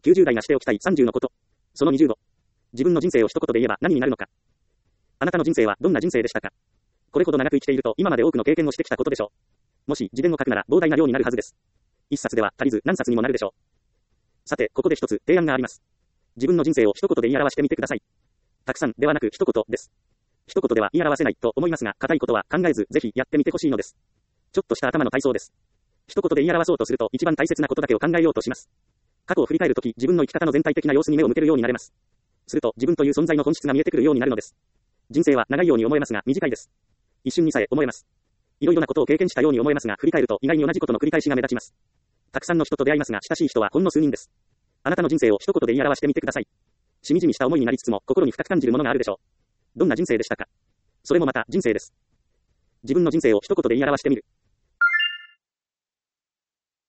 90代がしておきたい30のこと。その20度。自分の人生を一言で言えば何になるのか。あなたの人生はどんな人生でしたか。これほど長く生きていると今まで多くの経験をしてきたことでしょう。もし自伝を書くなら膨大な量になるはずです。一冊では足りず何冊にもなるでしょう。さて、ここで一つ提案があります。自分の人生を一言で言い表してみてください。たくさんではなく一言です。一言では言い表せないと思いますが、固いことは考えずぜひやってみてほしいのです。ちょっとした頭の体操です。一言で言い表そうとすると一番大切なことだけを考えようとします。過去を振り返るとき自分の生き方の全体的な様子に目を向けるようになれます。すると自分という存在の本質が見えてくるようになるのです。人生は長いように思えますが短いです。一瞬にさえ思えます。いろいろなことを経験したように思えますが、振り返ると意外に同じことの繰り返しが目立ちます。たくさんの人と出会いますが、親しい人はほんの数人です。あなたの人生を一言で言い表してみてください。しみじみした思いになりつつも心に深く感じるものがあるでしょう。どんな人生でしたか。それもまた人生です。自分の人生を一言で言い表してみる。